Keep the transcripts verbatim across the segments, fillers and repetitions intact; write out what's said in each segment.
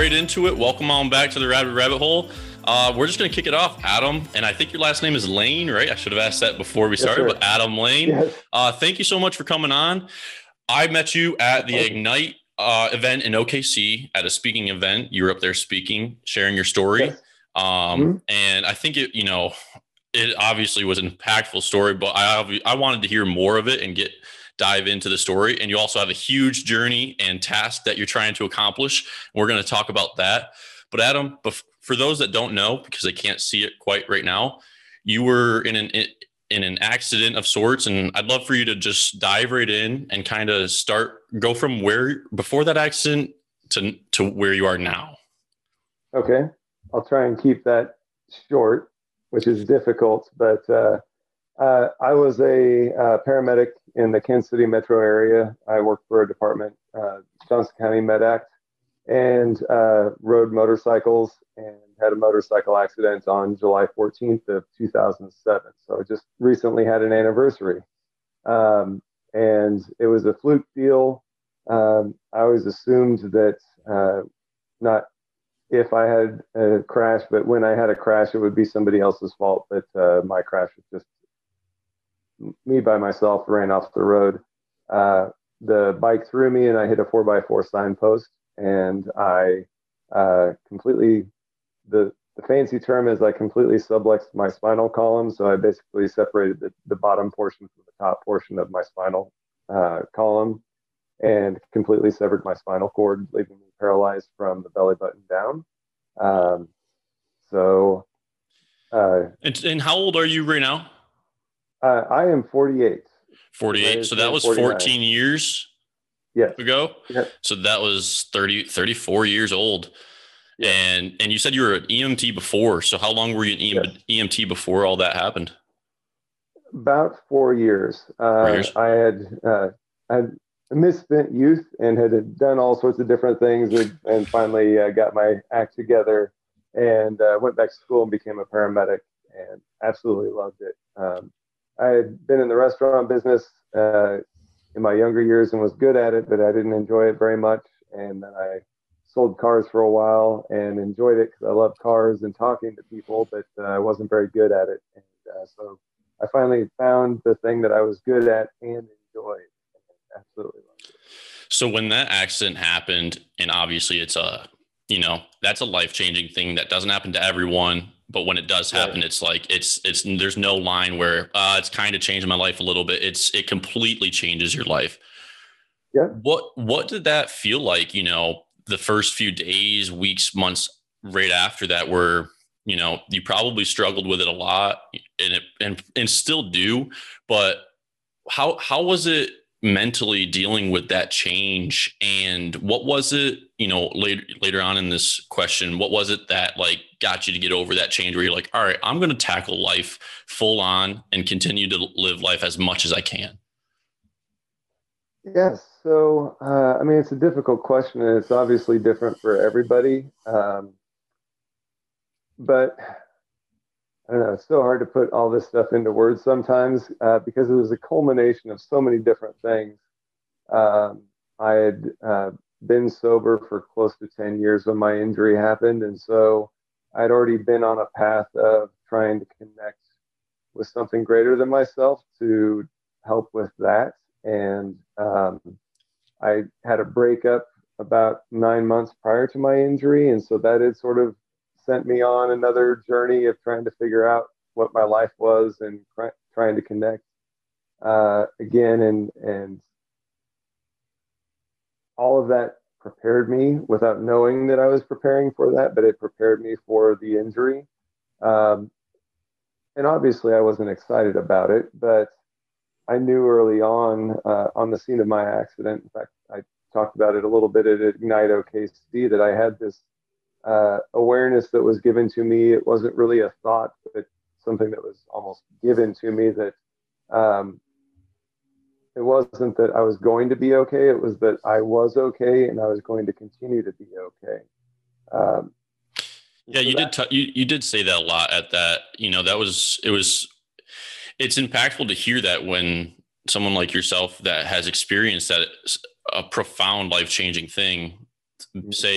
right into it. Welcome on back to the Rabbit Rabbit Hole. Uh, we're just going to kick it off, Adam. And I think your last name is Lane, right? I should have asked that before we started, yes, but Adam Lane. Yes. Uh, thank you so much for coming on. I met you at the Ignite uh, event in O K C at a speaking event. You were up there speaking, sharing your story. Yes. Um, mm-hmm. And I think it, you know, it obviously was an impactful story, but I, I wanted to hear more of it and get dive into the story. And you also have a huge journey and task that you're trying to accomplish. We're going to talk about that. But Adam, for those that don't know, because they can't see it quite right now, you were in an in an accident of sorts, and I'd love for you to just dive right in and kind of start go from where before that accident to to where you are now. Okay, I'll try and keep that short, which is difficult, but uh, uh, I was a uh, paramedic in the Kansas City metro area. I worked for a department, uh, Johnson County Med-Act, and uh, rode motorcycles and had a motorcycle accident on July fourteenth of two thousand seven. So I just recently had an anniversary. Um, and it was a fluke deal. Um, I always assumed that uh, not if I had a crash, but when I had a crash, it would be somebody else's fault. But uh, my crash was just me by myself, ran off the road. Uh, the bike threw me and I hit a four by four signpost, and I uh, completely, the, the fancy term is I completely subluxed my spinal column. So I basically separated the, the bottom portion from the top portion of my spinal uh, column and completely severed my spinal cord, leaving me paralyzed from the belly button down. Um, so. Uh, and, and how old are you right now? Uh, I am forty-eight. forty-eight. So that was forty-nine. fourteen years yes. ago. Yes. So that was thirty, thirty-four years old. Yes. And and you said you were an E M T before. So how long were you an yes. E M T before all that happened? About four years. Uh, four years. I had uh, I had a misspent youth and had done all sorts of different things, and, and finally uh, got my act together and uh, went back to school and became a paramedic and absolutely loved it. Um, I had been in the restaurant business uh, in my younger years and was good at it, but I didn't enjoy it very much. And then I sold cars for a while and enjoyed it because I love cars and talking to people, but uh, I wasn't very good at it. And uh, so I finally found the thing that I was good at and enjoyed. And absolutely loved it. So when that accident happened, and obviously it's a, you know, that's a life-changing thing that doesn't happen to everyone. But when it does happen, right. it's like, it's, it's, there's no line where uh, it's kind of changed my life a little bit. It's, it completely changes your life. Yeah. What, what did that feel like? You know, the first few days, weeks, months right after that were, you know, you probably struggled with it a lot and it, and, and still do, but how, how was it mentally dealing with that change? And what was it, you know, later, later on in this question, what was it that like got you to get over that change where you're like, all right, I'm going to tackle life full on and continue to live life as much as I can? Yes. So, uh, I mean, it's a difficult question and it's obviously different for everybody. Um, but I don't know, it's so hard to put all this stuff into words sometimes uh, because it was a culmination of so many different things. Um, I had uh, been sober for close to ten years when my injury happened. And so I'd already been on a path of trying to connect with something greater than myself to help with that. And um, I had a breakup about nine months prior to my injury. And so that had sort of sent me on another journey of trying to figure out what my life was and cr- trying to connect uh, again. And, and all of that prepared me without knowing that I was preparing for that, but it prepared me for the injury. Um, and obviously I wasn't excited about it, but I knew early on uh, on the scene of my accident, in fact, I talked about it a little bit at Ignite O K C, that I had this uh, awareness that was given to me. It wasn't really a thought, but something that was almost given to me, that um, it wasn't that I was going to be okay. It was that I was okay and I was going to continue to be okay. Um, yeah, so you that, did. T- you, you did say that a lot at that, you know, that was, it was, it's impactful to hear that when someone like yourself that has experienced that a profound life-changing thing, say,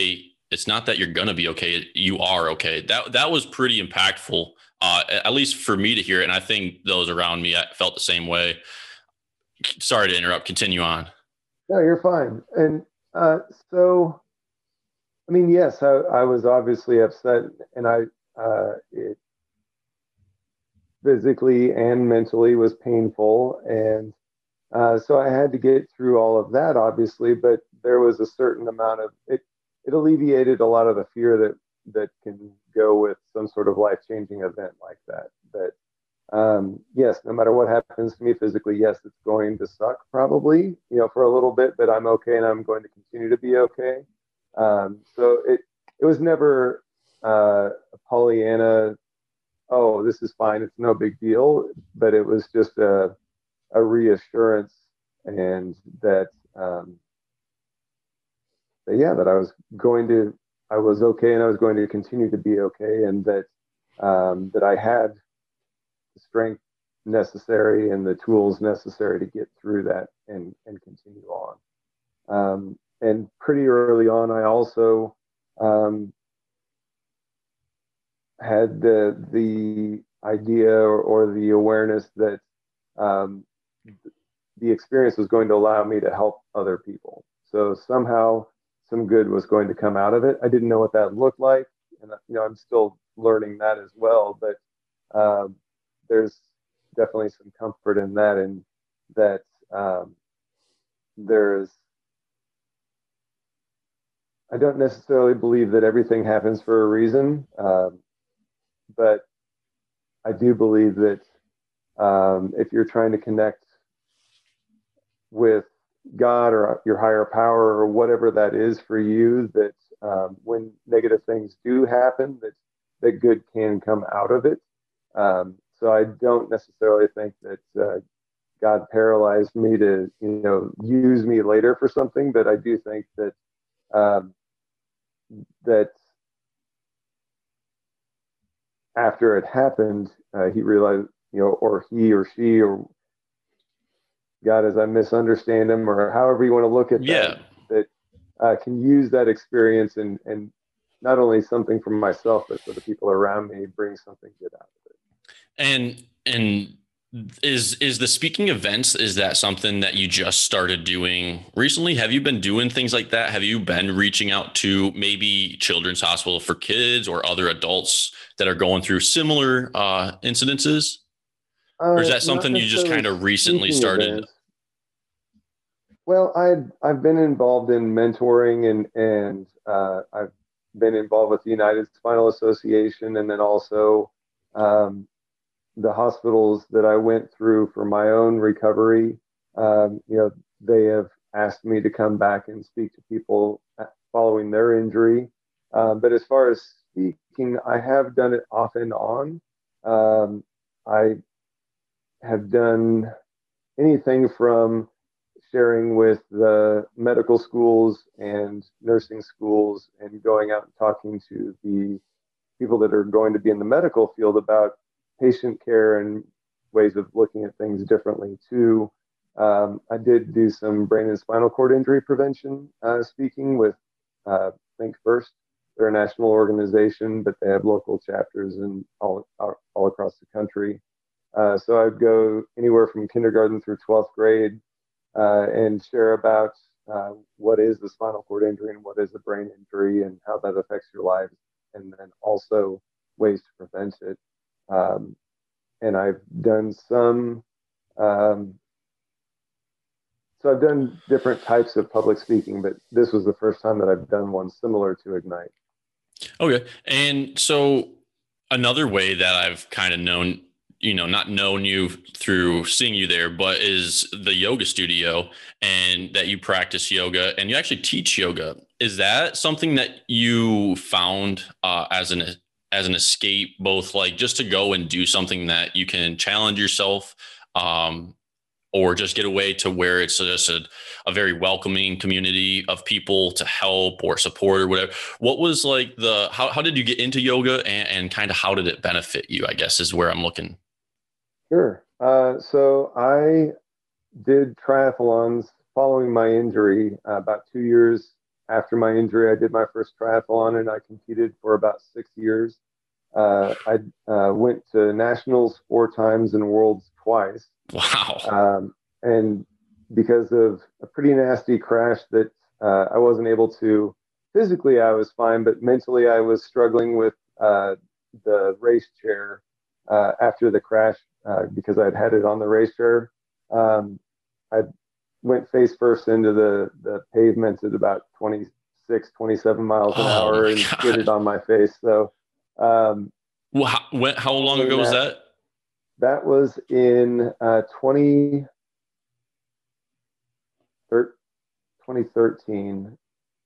it's not that you're going to be okay. You are okay. That, that was pretty impactful, uh, at least for me to hear it. And I think those around me felt the same way. Sorry to interrupt. Continue on. No, you're fine. And uh, so, I mean, yes, I, I was obviously upset, and I uh, it physically and mentally was painful, and uh, so I had to get through all of that, obviously. But there was a certain amount of it. It alleviated a lot of the fear that that can go with some sort of life changing event like that. That um, yes, no matter what happens to me physically, yes, it's going to suck probably, you know, for a little bit, but I'm okay, and I'm going to continue to be okay. Um, so it it was never uh, a Pollyanna, oh, this is fine, it's no big deal, but it was just a a reassurance, and that um, that yeah, that I was going to, I was okay, and I was going to continue to be okay, and that um, that I had the strength necessary and the tools necessary to get through that and and continue on. Um, and pretty early on, I also um, had the the idea, or, or the awareness that um, the experience was going to allow me to help other people. So somehow some good was going to come out of it. I didn't know what that looked like, and you know I'm still learning that as well. But um, there's definitely some comfort in that, and that um, there's I don't necessarily believe that everything happens for a reason, um, but I do believe that um, if you're trying to connect with God or your higher power or whatever that is for you, that um, when negative things do happen, that that good can come out of it. Um, so I don't necessarily think that uh, God paralyzed me to, you know, use me later for something, but I do think that um, that after it happened, uh, he realized, you know, or he or she or God, as I misunderstand him, or however you want to look at Yeah. that, that uh, can use that experience, and and not only something for myself, but for the people around me, bring something good out of it. And and is is the speaking events, is that something that you just started doing recently? Have you been doing things like that? Have you been reaching out to maybe Children's Hospital for Kids or other adults that are going through similar uh, incidences? Or is Uh, that not something you just necessarily kind of recently speaking started? events. Well, I I've been involved in mentoring, and and uh, I've been involved with the United Spinal Association, and then also um, the hospitals that I went through for my own recovery. Um, you know, they have asked me to come back and speak to people following their injury. Um, but as far as speaking, I have done it off and on. Um, I have done anything from sharing with the medical schools and nursing schools, and going out and talking to the people that are going to be in the medical field about patient care and ways of looking at things differently too. Um, I did do some brain and spinal cord injury prevention uh, speaking with uh, Think First. They're a national organization, but they have local chapters in all all across the country. Uh, so I'd go anywhere from kindergarten through twelfth grade uh, and share about uh, what is the spinal cord injury and what is a brain injury and how that affects your lives, and then also ways to prevent it. Um, and I've done some, um, so I've done different types of public speaking, but this was the first time that I've done one similar to Ignite. Okay. And so another way that I've kind of known, you know, not known you through seeing you there, but is the yoga studio, and that you practice yoga and you actually teach yoga. Is that something that you found uh, as an as an escape, both like just to go and do something that you can challenge yourself, um, or just get away to where it's just a, a very welcoming community of people to help or support or whatever? What was like the, how, how did you get into yoga, and, and kind of how did it benefit you, I guess, is where I'm looking. Sure. Uh, so I did triathlons following my injury uh, about two years after my injury, I did my first triathlon and I competed for about six years. Uh, I uh, went to nationals four times and worlds twice. Wow. Um, and because of a pretty nasty crash that uh, I wasn't able to, physically I was fine, but mentally I was struggling with uh, the race chair uh, after the crash uh, because I'd had it on the race chair. Um, I went face first into the, the pavement at about twenty-six, twenty-seven miles an Oh hour my and skidded God. on my face. So, um, Well, how, when, how long following ago was that, that? that was in uh, twenty, twenty thirteen.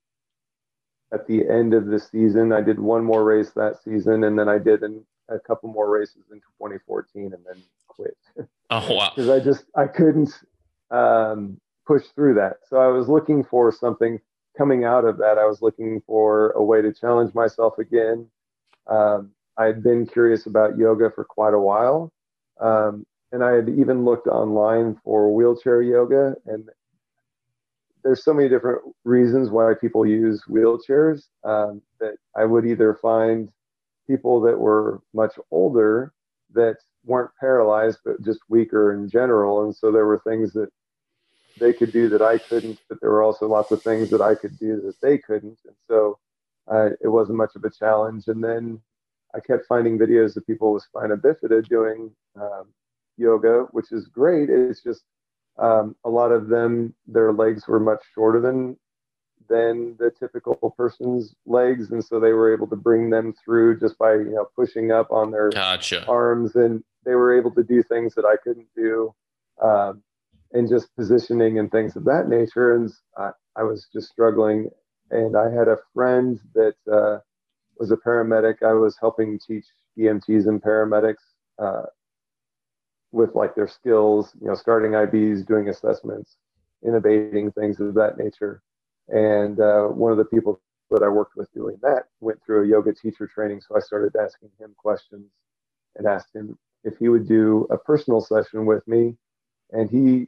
At the end of the season, I did one more race that season, and then I did an, a couple more races in twenty fourteen, and then quit Oh, wow. because I just I couldn't um, push through that. So I was looking for something coming out of that. I was looking for a way to challenge myself again. Um, I had been curious about yoga for quite a while, um, and I had even looked online for wheelchair yoga, and there's so many different reasons why people use wheelchairs um, that I would either find people that were much older that weren't paralyzed but just weaker in general, and so there were things that they could do that I couldn't, but there were also lots of things that I could do that they couldn't, and so uh, it wasn't much of a challenge. And then I kept finding videos of people with spina bifida doing um, yoga, which is great. It's just um, a lot of them, their legs were much shorter than than the typical person's legs, and so they were able to bring them through just by you know pushing up on their Gotcha. arms, and they were able to do things that I couldn't do, um, and just positioning and things of that nature. And I, I was just struggling, and I had a friend that uh, was a paramedic. I was helping teach E M Ts and paramedics uh, with like their skills, you know, starting I Bs, doing assessments, innovating things of that nature. And uh, one of the people that I worked with doing that went through a yoga teacher training. So I started asking him questions and asked him if he would do a personal session with me. And he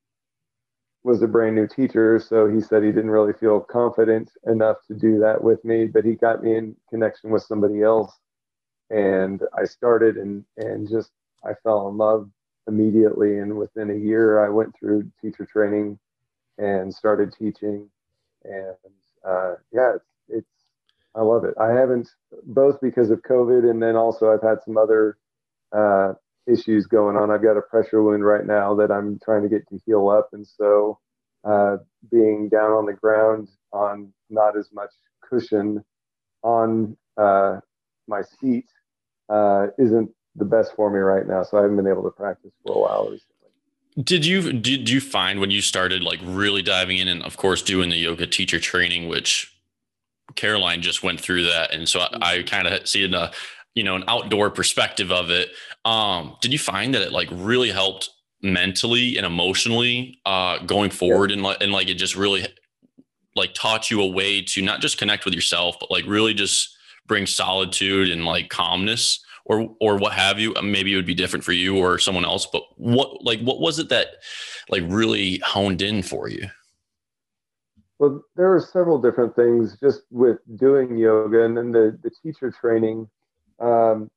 was a brand new teacher. So he said he didn't really feel confident enough to do that with me, but he got me in connection with somebody else. And I started and, and just, I fell in love immediately. And within a year, I went through teacher training and started teaching. And uh, yeah, it's, it's, I love it. I haven't, both because of COVID and then also I've had some other uh, issues going on. I've got a pressure wound right now that I'm trying to get to heal up. And so uh, being down on the ground on not as much cushion on uh, my seat uh, isn't the best for me right now. So I haven't been able to practice for a while recently. Did you did you find when you started like really diving in and of course doing the yoga teacher training, which Caroline just went through that, and so I, I kind of see in a you know an outdoor perspective of it. Um, did you find that it like really helped mentally and emotionally uh, going Yeah. forward, and like and like it just really like taught you a way to not just connect with yourself, but like really just bring solitude and like calmness or or what have you. Maybe it would be different for you or someone else, but what like what was it that like really honed in for you? Well, there are several different things just with doing yoga and then the, the teacher training. Um,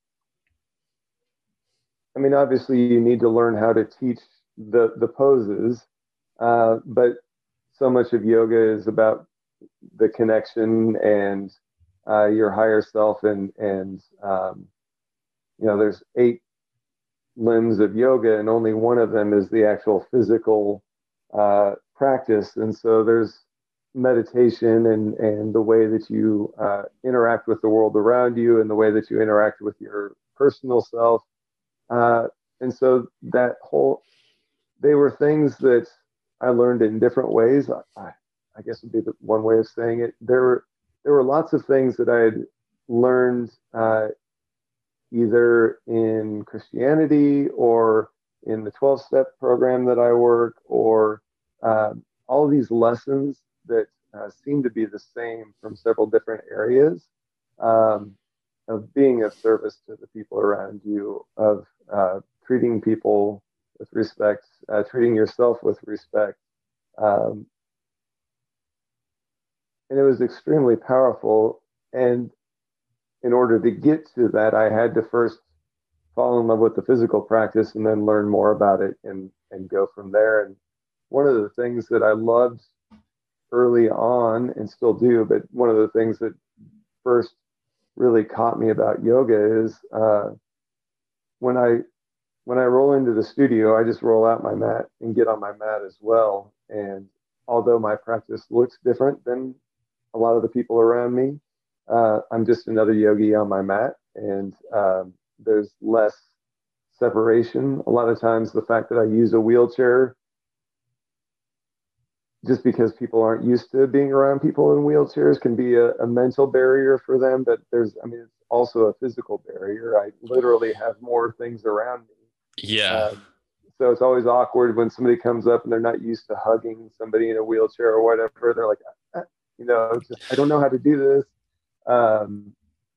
I mean, obviously, you need to learn how to teach the, the poses, uh, but so much of yoga is about the connection and uh, your higher self. And, and um, you know, there's eight limbs of yoga, and only one of them is the actual physical uh, practice. And so there's meditation and and the way that you uh, interact with the world around you and the way that you interact with your personal self. Uh, and so that whole, they were things that I learned in different ways. I, I guess would be the one way of saying it. There were there were lots of things that I had learned uh, either in Christianity or in the twelve step program that I work, or um, all of these lessons that uh, seem to be the same from several different areas um, of being of service to the people around you, of uh, treating people with respect, uh, treating yourself with respect, um, and it was extremely powerful. And in order to get to that, I had to first fall in love with the physical practice and then learn more about it and and go from there. And one of the things that I loved early on and still do, but one of the things that first really caught me about yoga is uh, when I when I roll into the studio, I just roll out my mat and get on my mat as well. And although my practice looks different than a lot of the people around me, uh, I'm just another yogi on my mat, and um, there's less separation. A lot of times, the fact that I use a wheelchair, just because people aren't used to being around people in wheelchairs, can be a, a mental barrier for them. But there's, I mean, it's also a physical barrier. I literally have more things around me. Yeah. Um, so it's always awkward when somebody comes up and they're not used to hugging somebody in a wheelchair or whatever. They're like, ah, you know, just, I don't know how to do this. Um,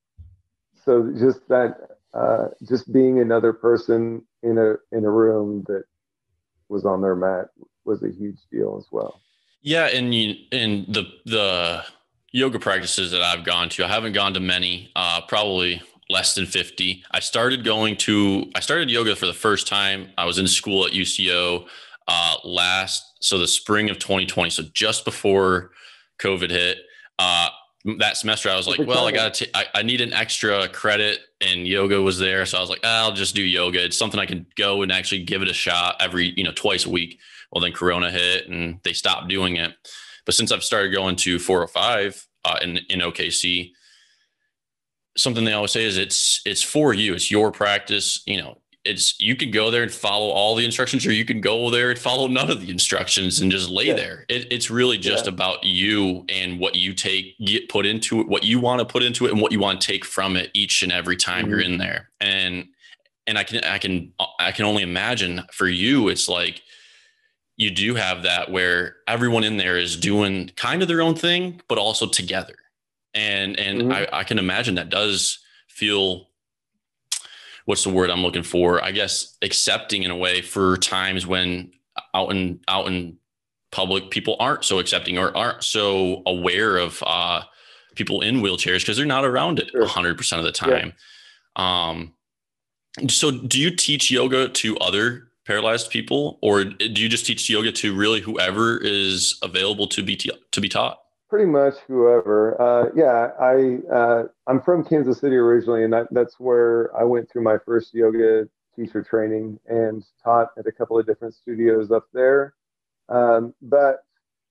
so just that, uh, just being another person in a in a room that was on their mat was a huge deal as well. Yeah, and you and the the yoga practices that I've gone to, I haven't gone to many, uh, probably less than fifty. I started going to, I started yoga for the first time. I was in school at U C O uh, last, so the spring of twenty twenty. So just before COVID hit, uh, that semester, I was like, well, I got to, I, I need an extra credit, and yoga was there. So I was like, ah, I'll just do yoga. It's something I can go and actually give it a shot every, you know, twice a week. Well, then Corona hit and they stopped doing it. But since I've started going to four oh five uh, in, in O K C, something they always say is it's, it's for you. It's your practice. You know, it's, you can go there and follow all the instructions, or you can go there and follow none of the instructions and just lay yeah. there. It, it's really just yeah. about you and what you take, get put into it, what you want to put into it, and what you want to take from it each and every time mm-hmm. you're in there. And, and I can, I can, I can only imagine for you, it's like, you do have that where everyone in there is doing kind of their own thing, but also together. And, and mm-hmm. I, I can imagine that does feel, what's the word I'm looking for? I guess accepting in a way for times when out in, out in public, people aren't so accepting or aren't so aware of uh, people in wheelchairs because they're not around it a hundred percent of the time. Yeah. Um, so do you teach yoga to other paralyzed people, or do you just teach yoga to really whoever is available to be, t- to be taught? Pretty much whoever. Uh, yeah, I, uh, I'm from Kansas City originally, and that, that's where I went through my first yoga teacher training and taught at a couple of different studios up there. Um, but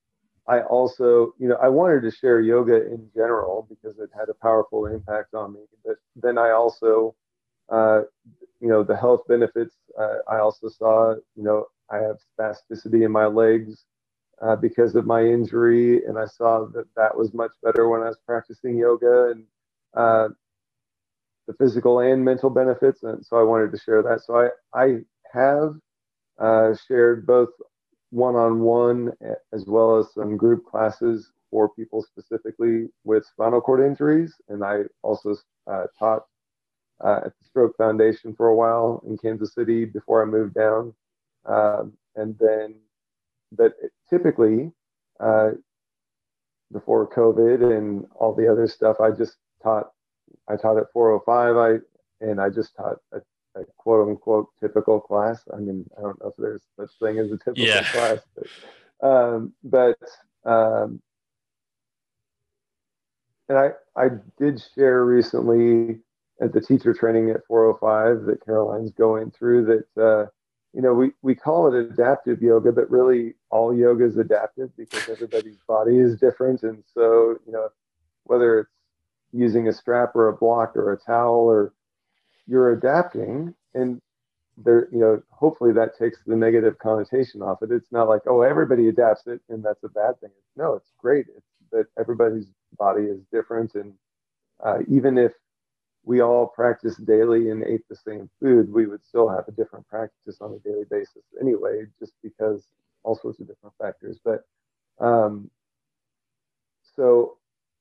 I also, you know, I wanted to share yoga in general because it had a powerful impact on me. But then I also, uh, you know, the health benefits. Uh, I also saw, you know, I have spasticity in my legs uh, because of my injury, and I saw that that was much better when I was practicing yoga, and uh, the physical and mental benefits. And so I wanted to share that. So I I have uh, shared both one-on-one as well as some group classes for people specifically with spinal cord injuries, and I also uh, taught Uh, at the Stroke Foundation for a while in Kansas City before I moved down. Um, and then that typically uh, before COVID and all the other stuff, I just taught, I taught at four oh five, I, and I just taught a, a quote unquote typical class. I mean, I don't know if there's such thing as a typical yeah. class, but, um, but um, and I, I did share recently at the teacher training at four oh five that Caroline's going through that, uh, you know, we, we call it adaptive yoga, but really all yoga is adaptive because everybody's body is different. And so, you know, whether it's using a strap or a block or a towel, or you're adapting, and there, you know, hopefully that takes the negative connotation off it. It's not like, oh, everybody adapts it and that's a bad thing. No, it's great. It's that everybody's body is different. And uh, even if we all practice daily and ate the same food, we would still have a different practice on a daily basis anyway, just because all sorts of different factors. But um, so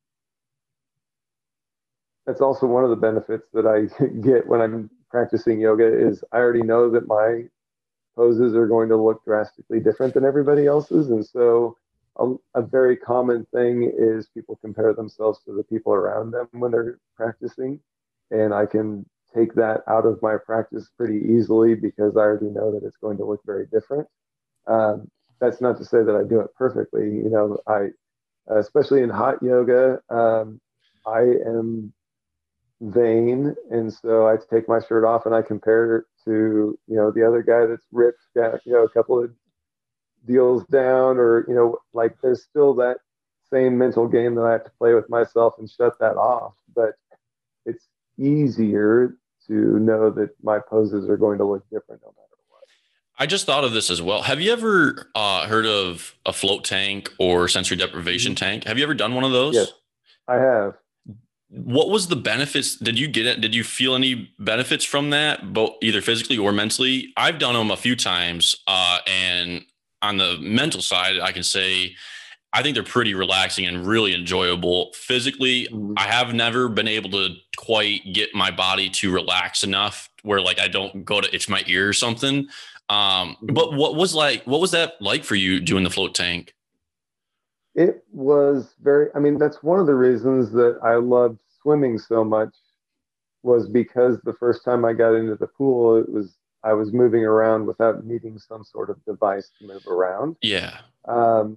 that's also one of the benefits that I get when I'm practicing yoga is I already know that my poses are going to look drastically different than everybody else's. And so a, a very common thing is people compare themselves to the people around them when they're practicing. And I can take that out of my practice pretty easily because I already know that it's going to look very different. Um, that's not to say that I do it perfectly. You know, I, especially in hot yoga, um, I am vain. And so I take my shirt off and I compare it to, you know, the other guy that's ripped down, you know, a couple of deals down, or, you know, like there's still that same mental game that I have to play with myself and shut that off. But it's easier to know that my poses are going to look different no matter what. I just thought of this as well. Have you ever uh, heard of a float tank or sensory deprivation mm-hmm. tank? Have you ever done one of those? Yes, I have. What was the benefits? Did you get it? Did you feel any benefits from that, both either physically or mentally? I've done them a few times, uh, and on the mental side, I can say I think they're pretty relaxing and really enjoyable. Physically, mm-hmm. I have never been able to quite get my body to relax enough where like I don't go to itch my ear or something. Um, mm-hmm. But what was like, what was that like for you doing the float tank? It was very, I mean, that's one of the reasons that I loved swimming so much, was because the first time I got into the pool, it was, I was moving around without needing some sort of device to move around. Yeah. Um,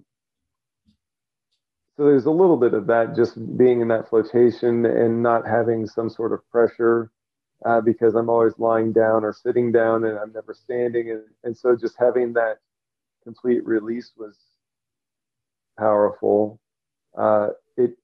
so there's a little bit of that, just being in that flotation and not having some sort of pressure, uh, because I'm always lying down or sitting down and I'm never standing. And, and so just having that complete release was powerful. Uh, it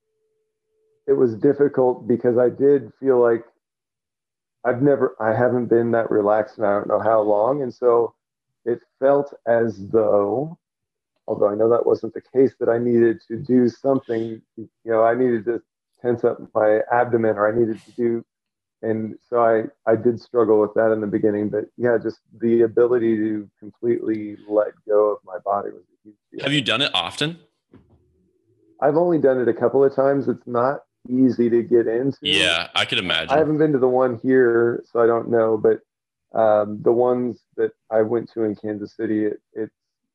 it was difficult because I did feel like I've never, I haven't been that relaxed and I don't know how long. And so it felt as though, although I know that wasn't the case, that I needed to do something, you know, I needed to tense up my abdomen, or I needed to do, and so I, I did struggle with that in the beginning, but yeah, just the ability to completely let go of my body was a huge deal. Have you done it often? I've only done it a couple of times. It's not easy to get into. Yeah, I could imagine. I haven't been to the one here, so I don't know, but um, the ones that I went to in Kansas City, it, it's,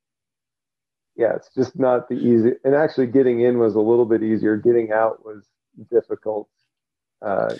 yeah, it's just not the easy. And actually getting in was a little bit easier. Getting out was difficult. Uh,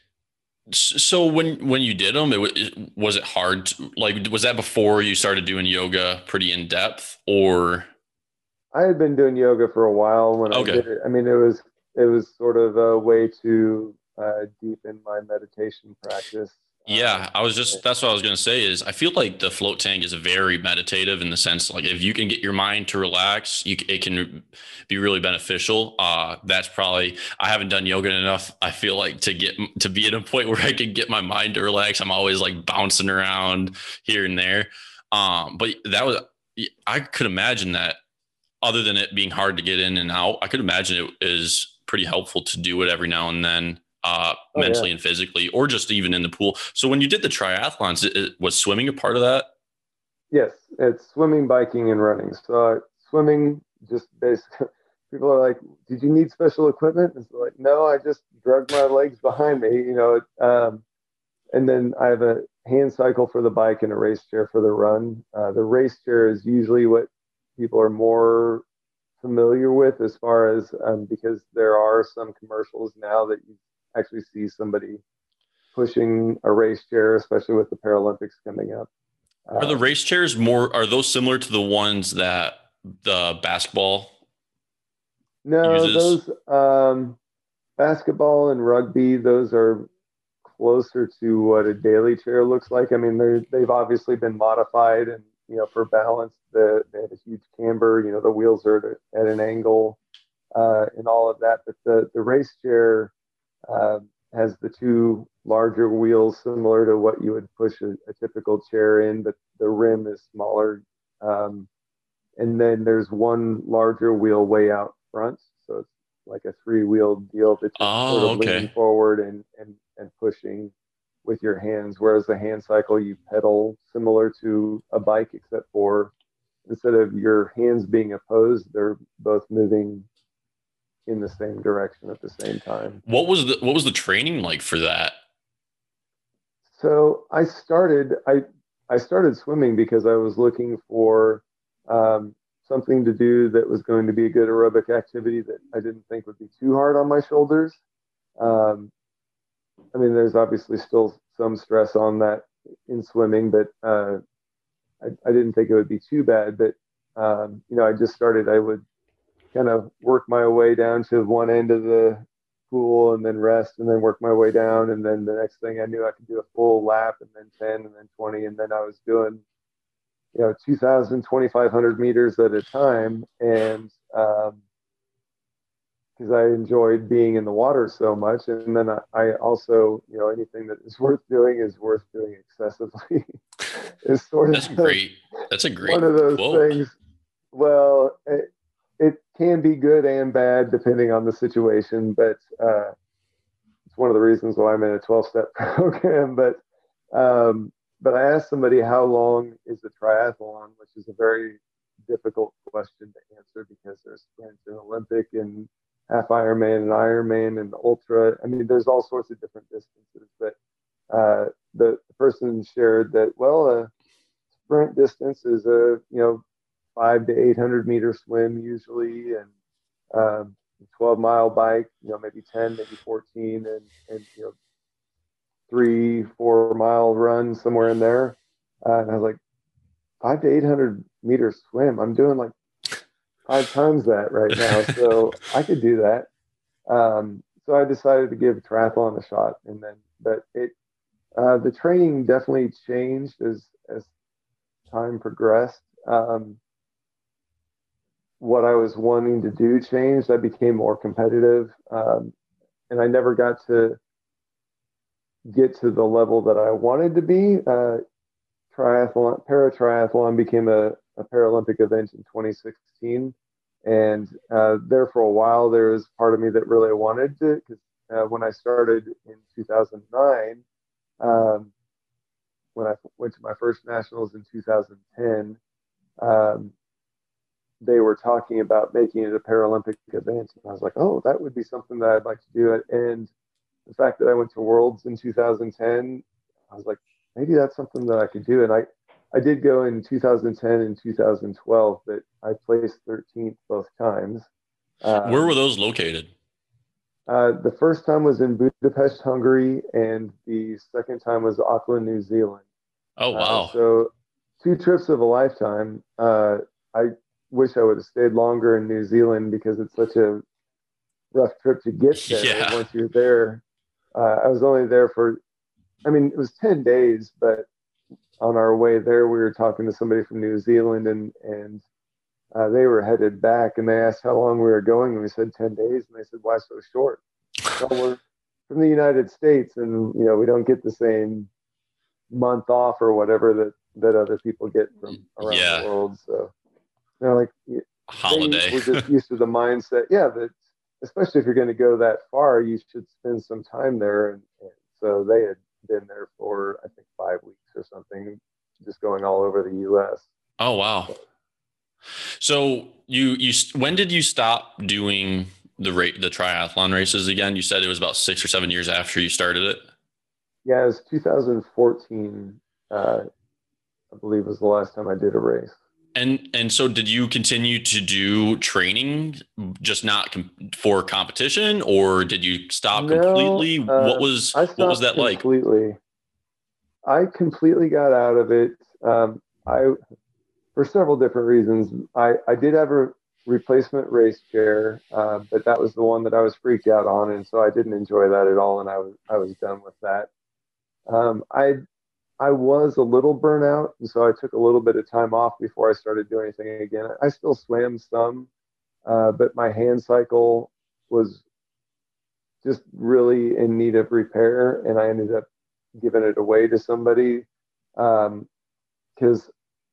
so when, when you did them, it, was it hard? To, like, was that before you started doing yoga pretty in depth, or? I had been doing yoga for a while when okay. I did it. I mean, it was, it was sort of a way to uh, deepen my meditation practice. Yeah, I was just, that's what I was going to say is I feel like the float tank is very meditative in the sense, like if you can get your mind to relax, you, it can be really beneficial. Uh, that's probably, I haven't done yoga enough, I feel like, to get, to be at a point where I can get my mind to relax. I'm always like bouncing around here and there. Um, but that was, I could imagine that other than it being hard to get in and out, I could imagine it is pretty helpful to do it every now and then. Uh, oh, mentally yeah. and physically, or just even in the pool. So when you did the triathlons, it, it, was swimming a part of that? Yes, it's swimming, biking, and running. So uh, swimming, just basically, people are like, "Did you need special equipment?" And so like, no, I just drug my legs behind me, you know. Um, and then I have a hand cycle for the bike and a race chair for the run. Uh, the race chair is usually what people are more familiar with, as far as um, because there are some commercials now that you actually see somebody pushing a race chair, especially with the Paralympics coming up. Are the race chairs more, are those similar to the ones that the basketball No, uses? those um, basketball and rugby, those are closer to what a daily chair looks like. I mean, they're, they've obviously been modified, and, you know, for balance, the, they have a huge camber, you know, the wheels are at an angle uh, and all of that. But the, the race chair, Uh, has the two larger wheels similar to what you would push a, a typical chair in, but the rim is smaller. Um, and then there's one larger wheel way out front. So it's like a three-wheeled deal that you're oh, sort of okay. leaning forward and, and, and pushing with your hands. Whereas the hand cycle, you pedal similar to a bike, except for instead of your hands being opposed, they're both moving in the same direction at the same time. What was the what was the training like for that? So I started I I started swimming because I was looking for um, something to do that was going to be a good aerobic activity that I didn't think would be too hard on my shoulders. Um, I mean, there's obviously still some stress on that in swimming, but uh, I, I didn't think it would be too bad. But um, you know, I just started. I would kind of work my way down to one end of the pool and then rest and then work my way down. And then the next thing I knew, I could do a full lap and then ten and then twenty. And then I was doing, you know, two thousand, twenty-five hundred meters at a time. And um, because I enjoyed being in the water so much. And then I, I also, you know, anything that is worth doing is worth doing excessively. It's sort of That's great. That's a great one of those quote. things. Well, it, it can be good and bad depending on the situation, but uh, it's one of the reasons why I'm in a twelve-step program. But um, but I asked somebody, how long is a triathlon, which is a very difficult question to answer because there's sprint and Olympic and half Ironman and Ironman and ultra. I mean, there's all sorts of different distances. But uh, the, the person shared that, well, a sprint distance is a, you know, five to eight hundred meter swim usually, and um, twelve mile bike, you know, maybe ten, maybe fourteen, and and you know, three, four mile run somewhere in there. Uh, and I was like, five to eight hundred meter swim. I'm doing like five times that right now, so I could do that. Um, so I decided to give triathlon a shot, and then, but it, uh, the training definitely changed as as time progressed. Um, what I was wanting to do changed. I became more competitive, um, and I never got to get to the level that I wanted to be. Uh, triathlon, para triathlon became a, a Paralympic event in twenty sixteen. And uh, there for a while, there was part of me that really wanted to, because uh, when I started in two thousand nine, um, when I went to my first nationals in two thousand ten, um, they were talking about making it a Paralympic event. And I was like, oh, that would be something that I'd like to do. And the fact that I went to Worlds in two thousand ten, I was like, maybe that's something that I could do. And I, I did go in two thousand ten and two thousand twelve, but I placed thirteenth both times. Um, Where were those located? Uh, the first time was in Budapest, Hungary, and the second time was Auckland, New Zealand. Oh, Uh, wow. so two trips of a lifetime. Uh, I wish I would have stayed longer in New Zealand because it's such a rough trip to get there. Yeah. Once you're there, uh, I was only there for, I mean, it was ten days, but on our way there, we were talking to somebody from New Zealand, and and uh, they were headed back, and they asked how long we were going, and we said ten days, and they said, why so short? Well, we're from the United States, and you know we don't get the same month off or whatever that that other people get from around Yeah. the world. So they're like, Holiday. they were just used to the mindset, yeah, that especially if you're going to go that far, you should spend some time there, and, and so they had been there for I think five weeks or something, just going all over the U S. Oh, wow. So you, you, when did you stop doing the rate, the triathlon races again? You said it was about six or seven years after you started it. Yeah, it was two thousand fourteen, uh, I believe was the last time I did a race. And, and so did you continue to do training, just not com- for competition, or did you stop No, completely? uh, What was, I what was stopped that like? completely. I completely got out of it. Um, I, for several different reasons. I, I did have a replacement race chair, uh, but that was the one that I was freaked out on, and so I didn't enjoy that at all, and I was I was done with that. Um, I I was a little burnout, and so I took a little bit of time off before I started doing anything again. I still swam some, uh, but my hand cycle was just really in need of repair, and I ended up giving it away to somebody because um,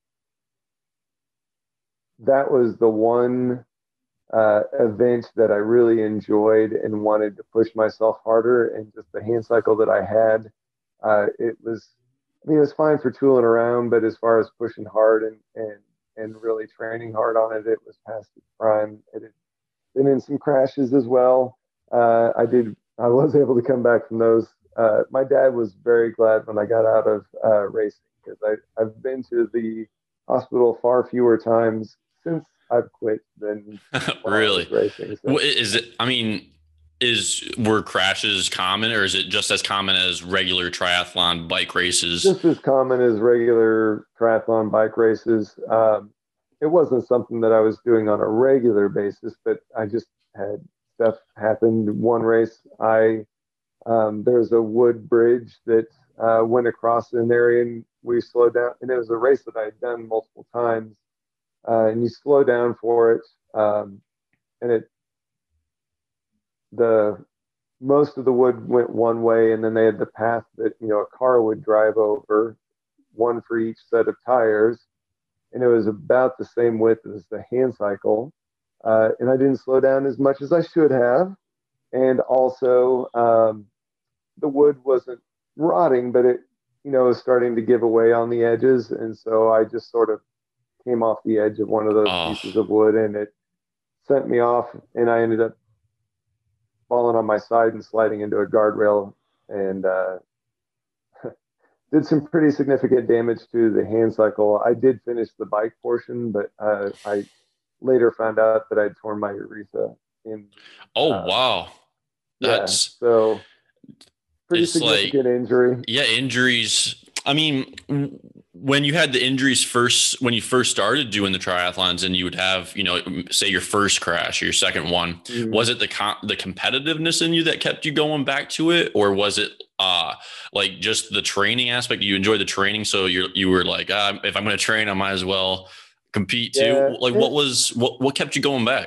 that was the one uh, event that I really enjoyed and wanted to push myself harder. And just the hand cycle that I had, uh, it was, I mean, it was fine for tooling around, but as far as pushing hard and and and really training hard on it, it was past its prime. It had been in some crashes as well. Uh, I did, I was able to come back from those. Uh, my dad was very glad when I got out of uh, racing because I I've been to the hospital far fewer times since I've quit then while I Really? was racing. So. Is it, I mean, is, were crashes common, or is it just as common as regular triathlon bike races? Just as common as regular triathlon bike races. Um, it wasn't something that I was doing on a regular basis, but I just had stuff happened. One race, I um, there's a wood bridge that uh, went across an area, and we slowed down. And it was a race that I had done multiple times, uh, and you slow down for it, um, and it the most of the wood went one way, and then they had the path that you know a car would drive over, one for each set of tires, and it was about the same width as the hand cycle. Uh, and I didn't slow down as much as I should have, and also um, the wood wasn't rotting, but it you know was starting to give away on the edges, and so I just sort of came off the edge of one of those Oh, pieces of wood, and it sent me off, and I ended up falling on my side and sliding into a guardrail, and uh, did some pretty significant damage to the hand cycle. I did finish the bike portion, but uh, I later found out that I'd torn my urethra. In oh, uh, wow. yeah, That's, so pretty it's like, significant injury. yeah, injuries. I mean, when you had the injuries first, when you first started doing the triathlons, and you would have, you know, say your first crash or your second one, Mm. was it the com- the competitiveness in you that kept you going back to it, or was it uh like just the training aspect? You enjoyed the training, so you you were like, ah, if I'm going to train, I might as well compete too. Yeah, Like, what it, was what what kept you going back?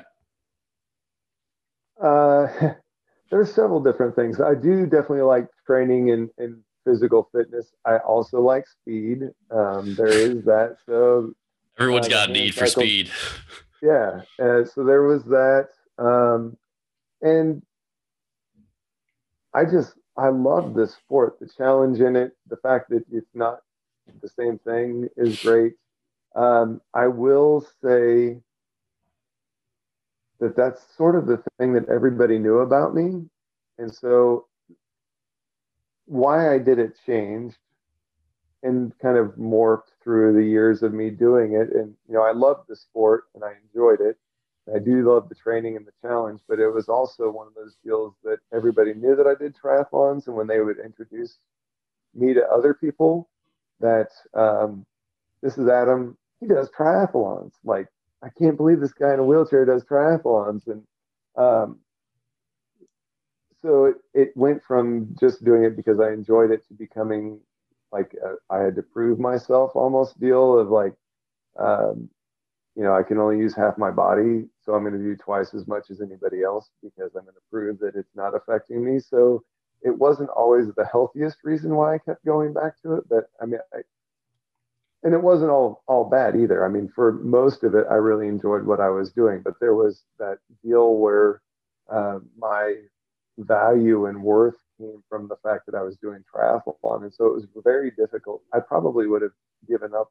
uh, there's several different things. I do definitely like training and, and physical fitness. I also like speed. Um, there is that. So Everyone's uh, the got a hand need for cycle, speed. yeah. Uh, so there was that. Um, and I just, I love this sport. The challenge in it, the fact that it's not the same thing is great. Um, I will say that that's sort of the thing that everybody knew about me. And so why I did it changed and kind of morphed through the years of me doing it. And, you know, I loved the sport and I enjoyed it. I do love the training and the challenge, but it was also one of those deals that everybody knew that I did triathlons. And when they would introduce me to other people, that um, this is Adam, he does triathlons. Like, I can't believe this guy in a wheelchair does triathlons. And um, so it, it went from just doing it because I enjoyed it to becoming like a, I had to prove myself almost deal of like, um, you know, I can only use half my body, so I'm going to do twice as much as anybody else because I'm going to prove that it's not affecting me. So it wasn't always the healthiest reason why I kept going back to it, but I mean, I, and it wasn't all all bad either. I mean, for most of it, I really enjoyed what I was doing, but there was that deal where uh, my value and worth came from the fact that I was doing triathlon, and so it was very difficult. I probably would have given up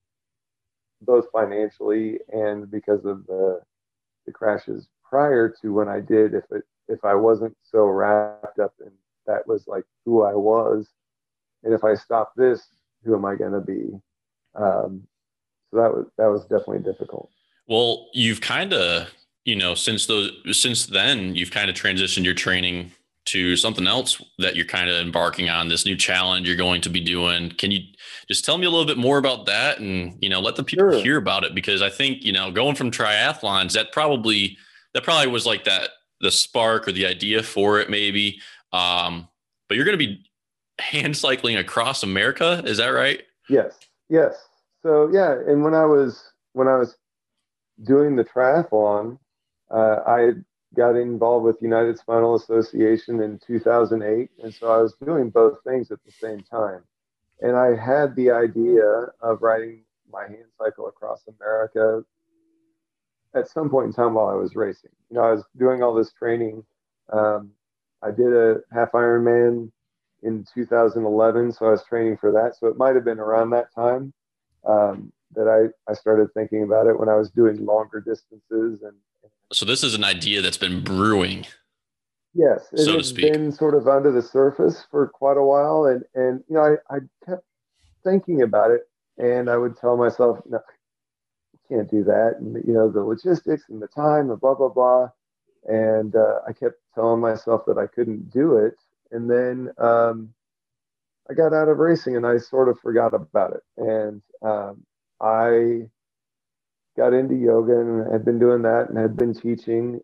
both financially and because of the the crashes prior to when I did. If it if I wasn't so wrapped up in that was like who I was, and if I stop this, who am I going to be? Um, so that was that was definitely difficult. Well, you've kind of, you know, since those since then, you've kind of transitioned your training to something else that you're kind of embarking on, this new challenge you're going to be doing. Can you just tell me a little bit more about that, and, you know, let the people Sure. hear about it? Because I think, you know, going from triathlons, that probably, that probably was like that, the spark or the idea for it maybe. Um, but you're going to be hand cycling across America. Is that right? Yes. Yes. So yeah, and when I was when I was doing the triathlon, uh, I got involved with United Spinal Association in two thousand eight, and so I was doing both things at the same time. And I had the idea of riding my hand cycle across America at some point in time while I was racing. You know, I was doing all this training. Um, I did a half Ironman in two thousand eleven, so I was training for that. So it might have been around that time um, that I, I started thinking about it when I was doing longer distances. And So this is an idea that's been brewing, yes, it so to had speak. been sort of under the surface for quite a while. And, and you know, I, I kept thinking about it, and I would tell myself, no, you can't do that. And, you know, the logistics and the time and blah, blah, blah. And uh, I kept telling myself that I couldn't do it. And then um, I got out of racing and I sort of forgot about it. And um, I got into yoga and had been doing that and had been teaching.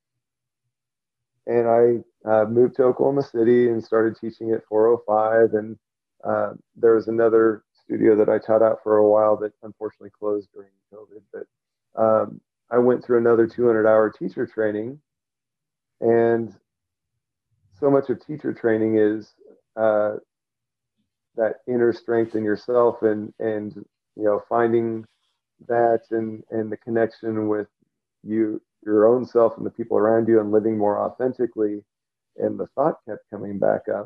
And I uh, moved to Oklahoma City and started teaching at four oh five. And uh, there was another studio that I taught out for a while that unfortunately closed during COVID. But um, I went through another two hundred hour teacher training. And so much of teacher training is uh, that inner strength in yourself and, and, you know, finding that and, and the connection with you, your own self and the people around you and living more authentically. And the thought kept coming back up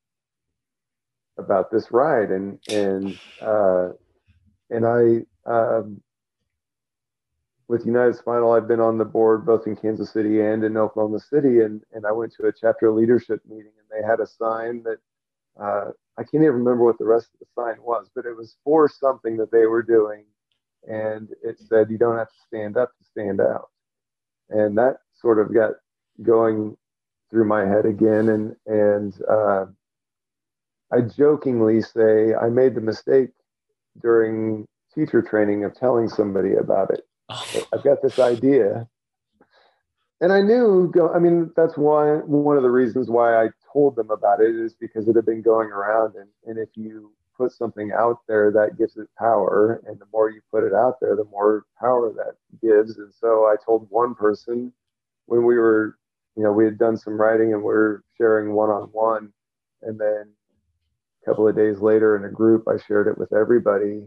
about this ride. And, and, uh, and I, um, with United Spinal, I've been on the board both in Kansas City and in Oklahoma City. And, and I went to a chapter leadership meeting and they had a sign that, uh, I can't even remember what the rest of the sign was, but it was for something that they were doing. And it said, you don't have to stand up to stand out. And that sort of got going through my head again. And, and uh, I jokingly say I made the mistake during teacher training of telling somebody about it. Oh. I've got this idea. And I knew, I mean, that's why one of the reasons why I told them about it is because it had been going around. And, and if you put something out there, that gives it power. And the more you put it out there, the more power that gives. And so I told one person when we were, you know, we had done some writing and we we're sharing one-on-one. And then a couple of days later in a group, I shared it with everybody.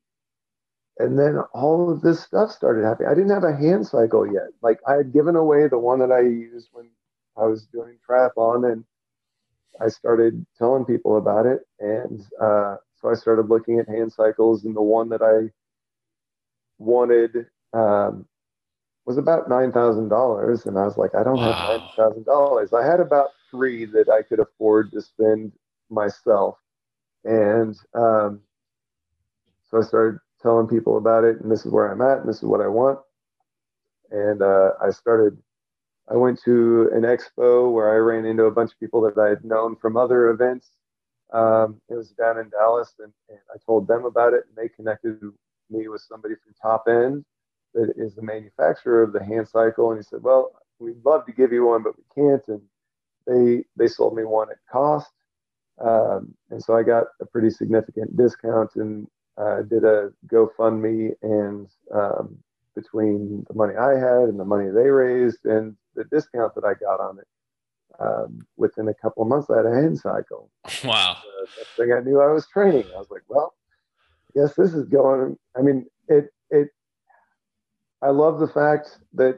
And then all of this stuff started happening. I didn't have a hand cycle yet. Like I had given away the one that I used when I was doing triathlon, and I started telling people about it. And uh, so I started looking at hand cycles, and the one that I wanted um, was about nine thousand dollars. And I was like, I don't wow. have nine thousand dollars. I had about three that I could afford to spend myself. And um, so I started telling people about it, and this is where I'm at, and this is what I want. And uh, I started, I went to an expo where I ran into a bunch of people that I had known from other events. Um, it was down in Dallas, and, and I told them about it, and they connected me with somebody from Top End that is the manufacturer of the hand cycle. And he said, well, we'd love to give you one, but we can't. And they, they sold me one at cost. Um, and so I got a pretty significant discount and uh, did a GoFundMe, and um, between the money I had and the money they raised and the discount that I got on it, um, within a couple of months, I had a hand cycle. Wow. Uh, next thing I knew, I was training. I was like, well, I guess this is going, I mean, it, it, I love the fact that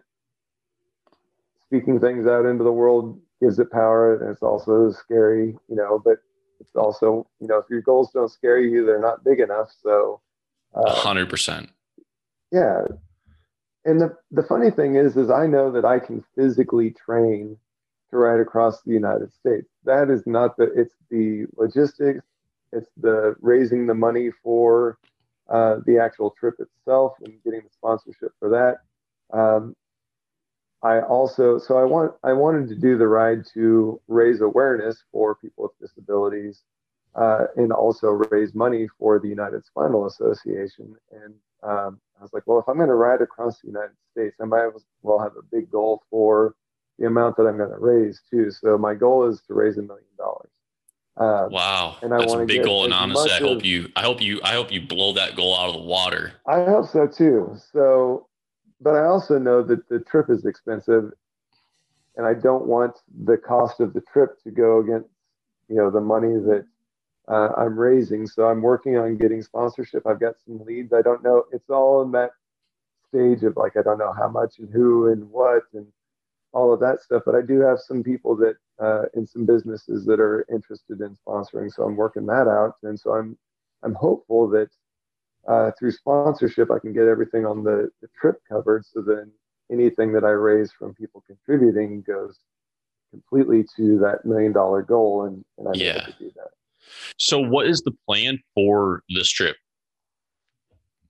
speaking things out into the world gives it power, and it's also scary, you know, but it's also, you know, if your goals don't scare you, they're not big enough. So a uh, hundred percent. Yeah. And the, the funny thing is, is I know that I can physically train to ride across the United States. That is not the, it's the logistics. It's the raising the money for uh, the actual trip itself and getting the sponsorship for that. Um, I also, so I want, I wanted to do the ride to raise awareness for people with disabilities, uh, and also raise money for the United Spinal Association. And um, I was like, well, if I'm going to ride across the United States, I might as well have a big goal for the amount that I'm going to raise too. So my goal is to raise a million dollars. Um, wow, and I that's a big goal. And honestly, I hope you, I hope you, I hope you blow that goal out of the water. I hope so too. So. But I also know that the trip is expensive, and I don't want the cost of the trip to go against, you know, the money that uh, I'm raising. So I'm working on getting sponsorship. I've got some leads. I don't know. It's all in that stage of like, I don't know how much and who and what and all of that stuff. But I do have some people that uh, in some businesses that are interested in sponsoring. So I'm working that out. And so I'm, I'm hopeful that Uh, through sponsorship, I can get everything on the, the trip covered. So then anything that I raise from people contributing goes completely to that million dollar goal. And, and I'm yeah. able to do that. So what is the plan for this trip?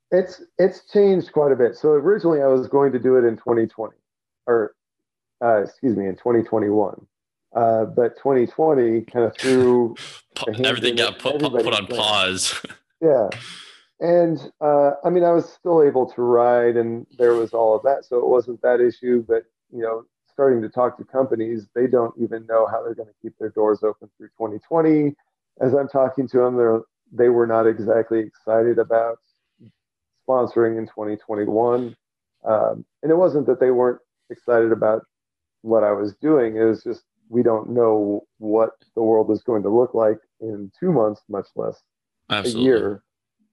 It's it's changed quite a bit. So originally I was going to do it in twenty twenty, or uh, excuse me, in twenty twenty-one. Uh, but twenty twenty kind of threw a hand Everything in got it, put put everybody's on plans. pause. Yeah. And uh, I mean, I was still able to ride, and there was all of that, so it wasn't that issue. But you know, starting to talk to companies, they don't even know how they're going to keep their doors open through twenty twenty. As I'm talking to them, they're they were not exactly excited about sponsoring in twenty twenty-one, um, and it wasn't that they weren't excited about what I was doing. It was just we don't know what the world is going to look like in two months, much less a Absolutely. year.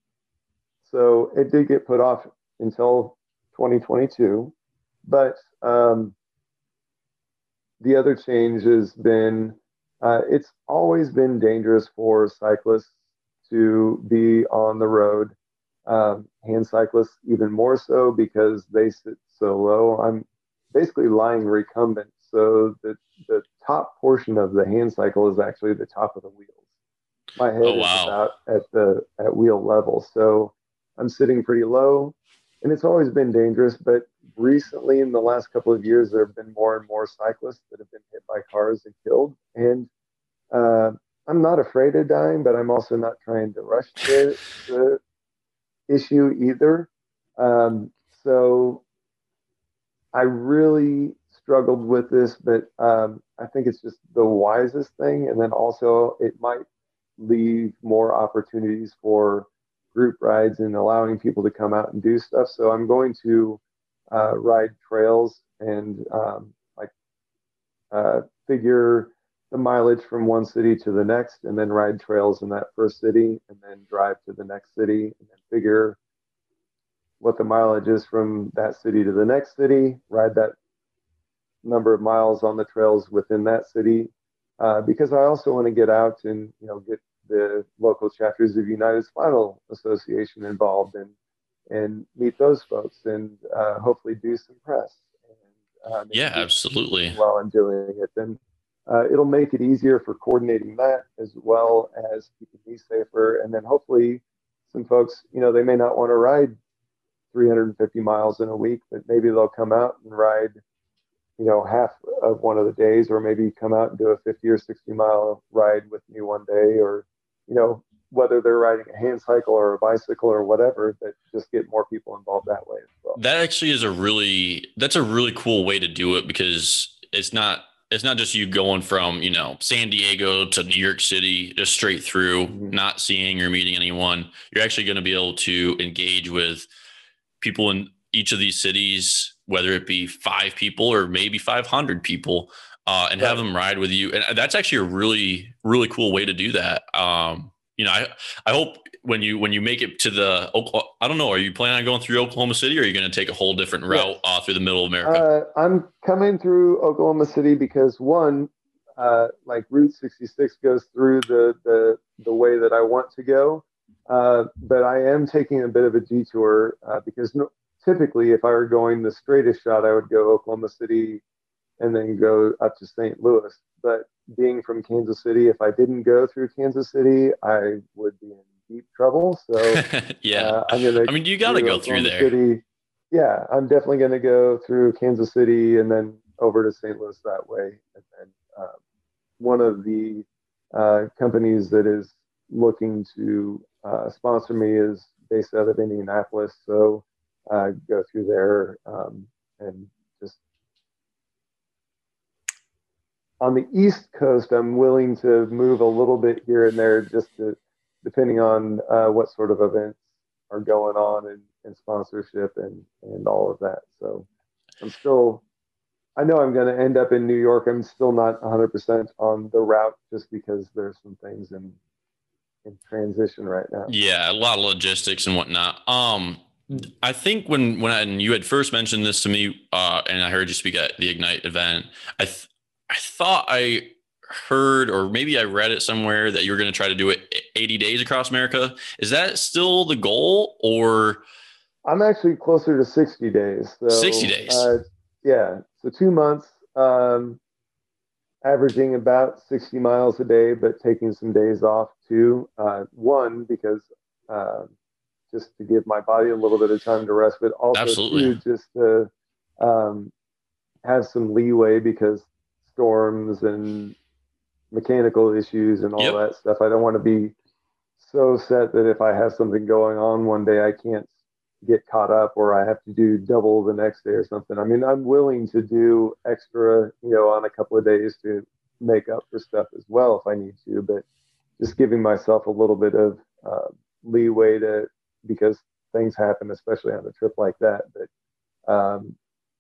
So it did get put off until twenty twenty-two. But um, the other change has been uh, it's always been dangerous for cyclists to be on the road. Um, hand cyclists, even more so because they sit so low. I'm basically lying recumbent. So the, the top portion of the hand cycle is actually the top of the wheels. My Oh head is wow. about at the at wheel level. So I'm sitting pretty low, and it's always been dangerous. But recently, in the last couple of years, there have been more and more cyclists that have been hit by cars and killed. And uh, I'm not afraid of dying, but I'm also not trying to rush the the issue either. Um, so I really struggled with this, but um, I think it's just the wisest thing. And then also, it might leave more opportunities for group rides and allowing people to come out and do stuff. So I'm going to uh, ride trails and um, like uh, figure the mileage from one city to the next, and then ride trails in that first city, and then drive to the next city, and then figure what the mileage is from that city to the next city, ride that number of miles on the trails within that city, uh, because I also want to get out and you know get the local chapters of United Spinal Association involved and and meet those folks and uh, hopefully do some press and uh, maybe Yeah, do some absolutely. speaking while I'm doing it. And uh, it'll make it easier for coordinating that as well as keeping me safer. And then hopefully some folks, you know, they may not want to ride three hundred fifty miles in a week, but maybe they'll come out and ride you know, half of one of the days, or maybe come out and do a fifty or sixty mile ride with me one day, or, you know, whether they're riding a hand cycle or a bicycle or whatever, that just get more people involved that way as well. That actually is a really that's a really cool way to do it because it's not it's not just you going from, you know, San Diego to New York City just straight through, Mm-hmm. not seeing or meeting anyone. You're actually going to be able to engage with people in each of these cities, whether it be five people or maybe five hundred people, uh, and have Right. them ride with you. And that's actually a really, really cool way to do that. Um, you know, I, I hope when you, when you make it to the, I don't know, are you planning on going through Oklahoma City or are you going to take a whole different Yes. route uh, through the middle of America? Uh, I'm coming through Oklahoma City because one, uh, like Route sixty-six goes through the, the, the way that I want to go. Uh, but I am taking a bit of a detour uh, because no, typically if I were going the straightest shot, I would go Oklahoma City and then go up to Saint Louis. But being from Kansas City, if I didn't go through Kansas City, I would be in deep trouble. So Yeah. uh, I'm going to I mean, you got to do go through Oklahoma there. City. Yeah, I'm definitely going to go through Kansas City and then over to Saint Louis that way. And then uh, one of the uh, companies that is looking to uh, sponsor me is based out of Indianapolis. So uh, go through there um, and just on the East Coast, I'm willing to move a little bit here and there, just to, depending on uh, what sort of events are going on and, and sponsorship and and all of that. So I'm still, I know I'm going to end up in New York. I'm still not one hundred percent on the route just because there's some things in in transition right now. Yeah, a lot of logistics and whatnot. Um, I think when when I, you had first mentioned this to me, uh, and I heard you speak at the Ignite event, I th- I thought I heard, or maybe I read it somewhere, that you were going to try to do it eighty days across America. Is that still the goal, or I'm actually closer to sixty days. sixty So days? uh, yeah, so two months. Um, averaging about sixty miles a day, but taking some days off too. Uh, one, because uh, just to give my body a little bit of time to rest, but also Absolutely. too, just to um, have some leeway because storms and mechanical issues and all Yep. that stuff. I don't want to be so set that if I have something going on one day, I can't get caught up or I have to do double the next day or something. I mean, I'm willing to do extra, you know, on a couple of days to make up for stuff as well if I need to, but just giving myself a little bit of uh, leeway to, because things happen, especially on a trip like that. But um,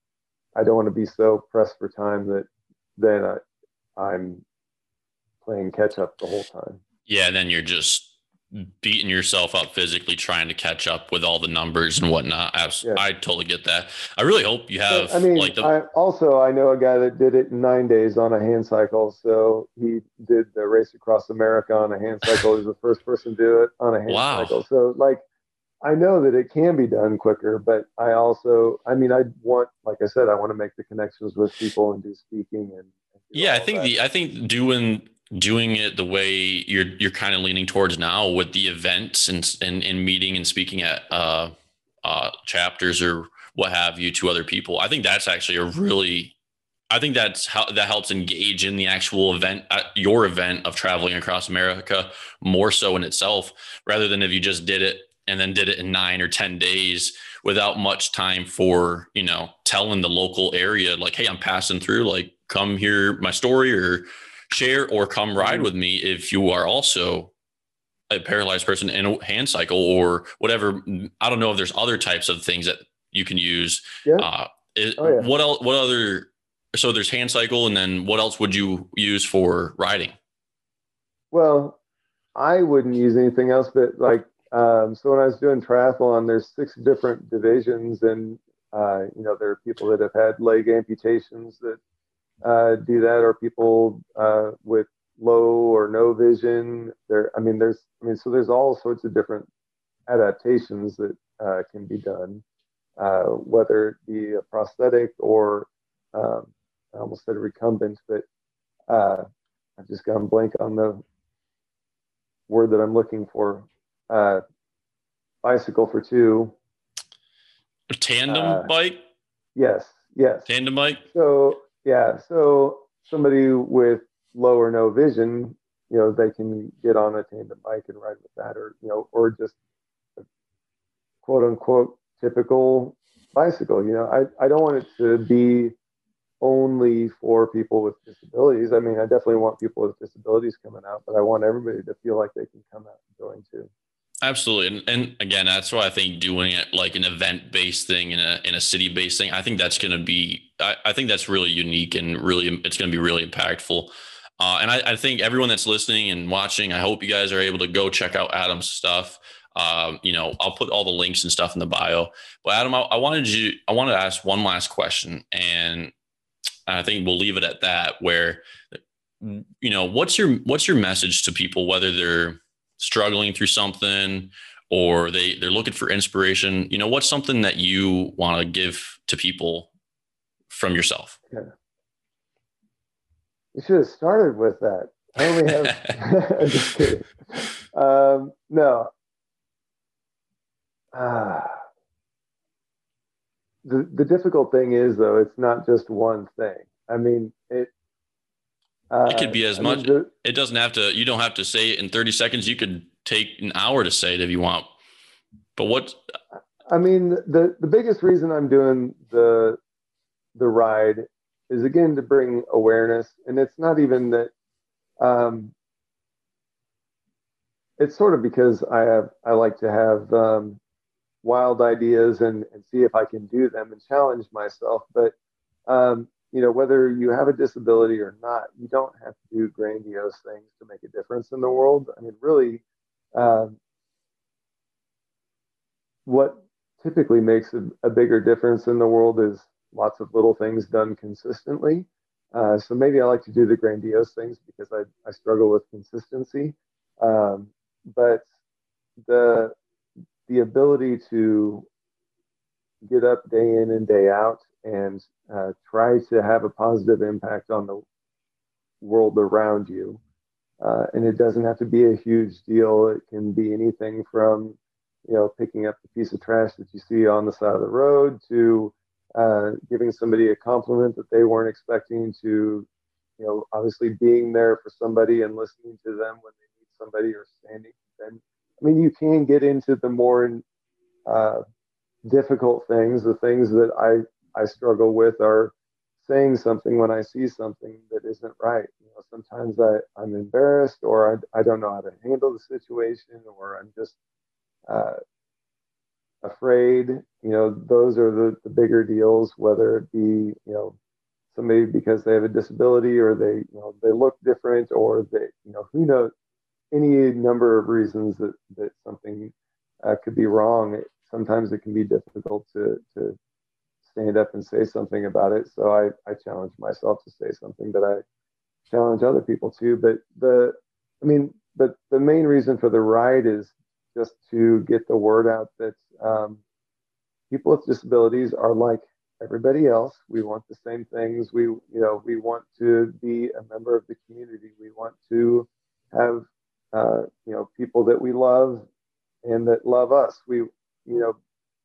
I don't want to be so pressed for time that then I, I'm playing catch up the whole time. Yeah. And then you're just beating yourself up physically trying to catch up with all the numbers and whatnot. I, Yeah. I totally get that. I really hope you have But, I mean, like the I also I know a guy that did it in nine days on a hand cycle. So he did the race across America on a hand cycle. He was the first person to do it on a hand wow. cycle. So like, I know that it can be done quicker, but I also, I mean, I want, like I said, I want to make the connections with people and do speaking and, and do Yeah, I all think that. the I think doing doing it the way you're you're kind of leaning towards now with the events and and, and meeting and speaking at uh, uh, chapters or what have you to other people. I think that's actually a really I think that's how that helps engage in the actual event, uh, your event of traveling across America more so in itself, rather than if you just did it and then did it in nine or ten days without much time for, you know, telling the local area, like, hey, I'm passing through, like, come hear my story or share or come ride Mhm. with me if you are also a paralyzed person in a hand cycle or whatever. I don't know if there's other types of things that you can use. Yeah. Uh, it, Oh, yeah. what else? What other? So there's hand cycle, and then what else would you use for riding? Well, I wouldn't use anything else, but like, um, so when I was doing triathlon, there's six different divisions, and uh, you know, there are people that have had leg amputations that uh, do that, or people uh, with low or no vision. There, I mean, there's, I mean, so there's all sorts of different adaptations that uh, can be done, uh, whether it be a prosthetic or um, I almost said recumbent, but uh, I've just gone blank on the word that I'm looking for. Uh, bicycle for two. A tandem Uh, bike, yes, yes. tandem bike. So yeah, so somebody with low or no vision, you know, they can get on a tandem bike and ride with that, or you know, or just a quote unquote typical bicycle. You know, I I don't want it to be only for people with disabilities. I mean, I definitely want people with disabilities coming out, but I want everybody to feel like they can come out and join too. Absolutely. And, and again, that's why I think doing it like an event based thing in a, in a city based thing, I think that's going to be, I, I think that's really unique and really, it's going to be really impactful. Uh, and I, I think everyone that's listening and watching, I hope you guys are able to go check out Adam's stuff. Um, you know, I'll put all the links and stuff in the bio, but Adam, I, I wanted you, I wanted to ask one last question, and I think we'll leave it at that, where, you know, what's your, what's your message to people, whether they're struggling through something or they they're looking for inspiration? You know, what's something that you want to give to people from yourself? Yeah. You should have started with that. I only have. Just kidding. Um, no. Uh, the the difficult thing is though, it's not just one thing. I mean, it. It could Uh, be as I mean, much. the, It doesn't have to. You don't have to say it in thirty seconds. You could take an hour to say it if you want. But what? I mean, the the biggest reason I'm doing the the ride is again to bring awareness, and it's not even that. Um, it's sort of because I have I like to have um, wild ideas and and see if I can do them and challenge myself. But um, you know, whether you have a disability or not, you don't have to do grandiose things to make a difference in the world. I mean, really, um, what typically makes a, a bigger difference in the world is lots of little things done consistently. Uh, so maybe I like to do the grandiose things because I, I struggle with consistency. Um, but the the ability to get up day in and day out and uh, try to have a positive impact on the world around you. Uh, and it doesn't have to be a huge deal. It can be anything from you know, picking up the piece of trash that you see on the side of the road, to uh, giving somebody a compliment that they weren't expecting, to, you know, obviously being there for somebody and listening to them when they need somebody, or standing. And I mean, you can get into the more uh, difficult things. The things that I, I struggle with are saying something when I see something that isn't right. You know, sometimes I, I'm embarrassed, or I, I don't know how to handle the situation, or I'm just uh, afraid. You know, those are the, the bigger deals, whether it be, you know, somebody because they have a disability, or they, you know, they look different, or they, you know, who knows, any number of reasons that, that something uh, could be wrong. It, sometimes it can be difficult to, to stand up and say something about it. So I, I challenge myself to say something, but I challenge other people too. But the, I mean, but the main reason for the ride is just to get the word out that um, people with disabilities are like everybody else. We want the same things. We, you know, we want to be a member of the community. We want to have, uh, you know, people that we love and that love us. We, you know,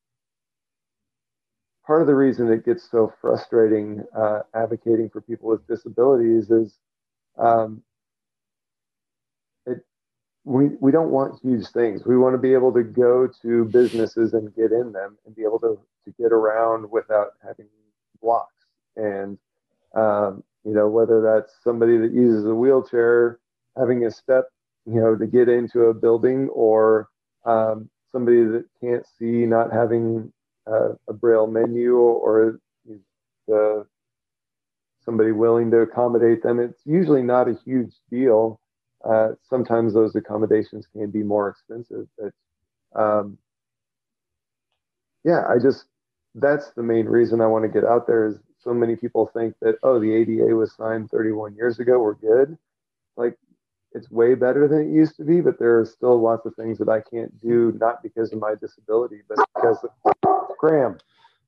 part of the reason it gets so frustrating uh, advocating for people with disabilities is um, it, we, we don't want huge things. We want to be able to go to businesses and get in them, and be able to, to get around without having blocks. And, um, you know, whether that's somebody that uses a wheelchair, having a step, you know, to get into a building, or um, somebody that can't see, not having uh, a braille menu, or the, somebody willing to accommodate them. It's usually not a huge deal. Uh, sometimes those accommodations can be more expensive, but um, yeah, I just, that's the main reason I want to get out there. Is so many people think that, oh, the A D A was signed thirty-one years ago, we're good. Like, it's way better than it used to be, but there are still lots of things that I can't do, not because of my disability, but because of Graham.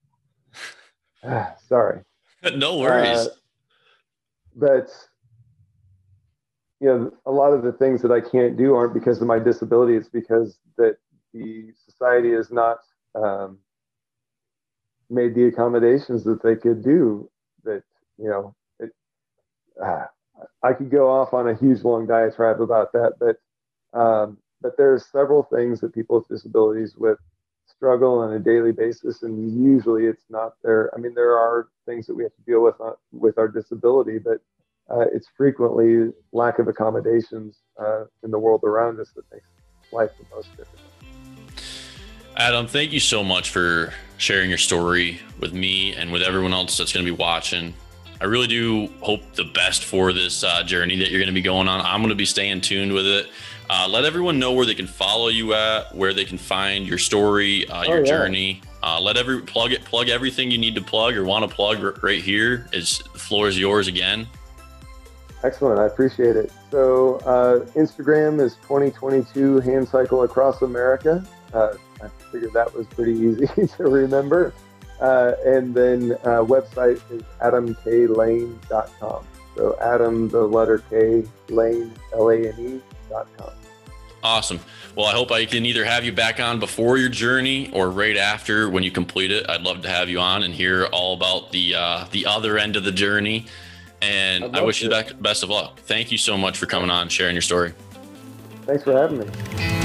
Sorry. No worries. Uh, but, you know, a lot of the things that I can't do aren't because of my disability. It's because that the society has not um, made the accommodations that they could do. That, you know, it, uh, I could go off on a huge long diatribe about that, but um, but there's several things that people with disabilities with struggle on a daily basis, and usually it's not there. I mean, there are things that we have to deal with uh, with our disability, but uh, it's frequently lack of accommodations uh, in the world around us that makes life the most difficult. Adam, thank you so much for sharing your story with me and with everyone else that's going to be watching. I really do hope the best for this uh, journey that you're going to be going on. I'm going to be staying tuned with it. Uh, let everyone know where they can follow you at, where they can find your story, uh, your oh, yeah. journey. Uh, let every plug it, plug everything you need to plug or want to plug right here. Is the floor is yours again. Excellent. I appreciate it. So uh, Instagram is twenty twenty-two Hand Cycle Across America. Uh, I figured that was pretty easy to remember. Uh, and then uh, website is adam k lane dot com. So Adam, the letter K, Lane, L A N E dot com. Awesome. Well, I hope I can either have you back on before your journey or right after when you complete it. I'd love to have you on and hear all about the uh, the other end of the journey. And I wish to. you the best of luck. Thank you so much for coming on and sharing your story. Thanks for having me.